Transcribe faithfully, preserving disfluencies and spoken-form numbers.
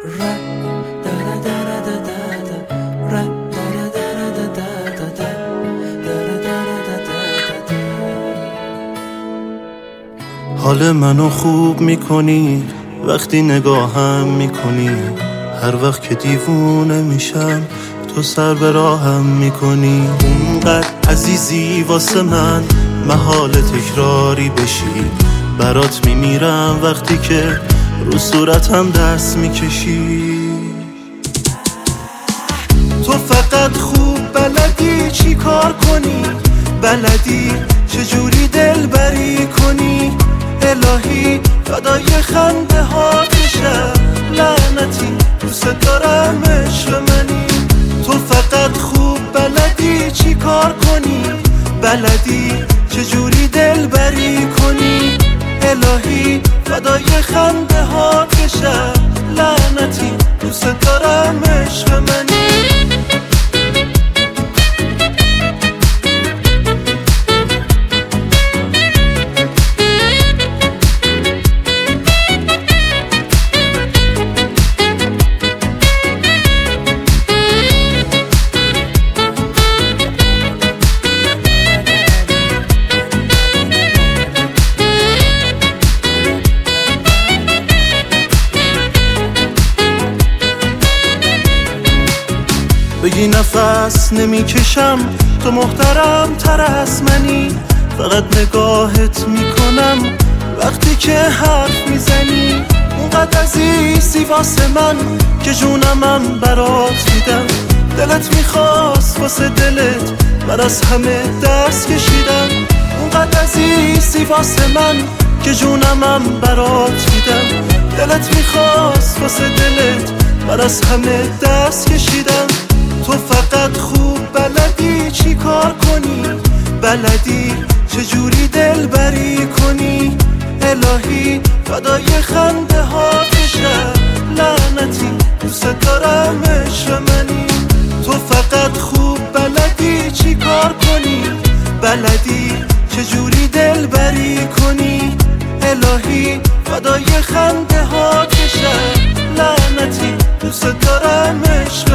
حال منو خوب میکنی وقتی نگاهم میکنی، هر وقت که دیوونه میشم تو سر به راهم میکنی. اونقدر عزیزی واسه من محال تکراری بشی، برات میمیرم وقتی که رو صورتم دست میکشی. تو فقط خوب بلدی چی کار کنی، بلدی چجوری دل بری کنی. الهی فدای خنده ها بشم، لعنتی دوست دارم عشق منی. تو فقط خوب بلدی چی کار کنی، بلدی چجوری دل بری کنی. الهی فدای خنده ها بشم، لعنتی دوست دارم عشق منی. بگی نفس نمیکشم تو محترم تر از منی، فقط نگاهت میکنم وقتی که حرف میزنی. اونقدر عزیزی واسه من که جونمم برات میدم. دلت میخواست واسه دلت من از همه دست کشیدم. اونقدر عزیزی واسه من که جونمم برات میدم. دلت میخواست واسه دلت من از همه دست کشیدم. تو فقط خوب بلدی چی کار کنی، بلدی چجوری دل بری کنی. الهی فدای خنده ها بشم، لعنتی دوست دارم عشق منی. تو فقط خوب بلدی چی کار کنی، بلدی چجوری دل بری کنی. الهی فدای خنده ها بشم، لعنتی دوست دارم عشق